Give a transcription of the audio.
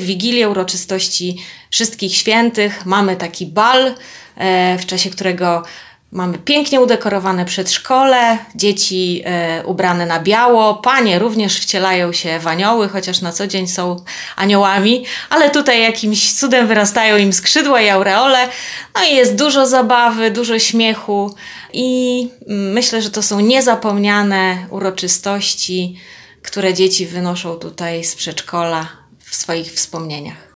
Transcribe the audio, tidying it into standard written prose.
Wigilię, uroczystości Wszystkich Świętych. Mamy taki bal, w czasie którego mamy pięknie udekorowane przedszkole, dzieci ubrane na biało, panie również wcielają się w anioły, chociaż na co dzień są aniołami, ale tutaj jakimś cudem wyrastają im skrzydła i aureole. No i jest dużo zabawy, dużo śmiechu i myślę, że to są niezapomniane uroczystości, które dzieci wynoszą tutaj z przedszkola w swoich wspomnieniach.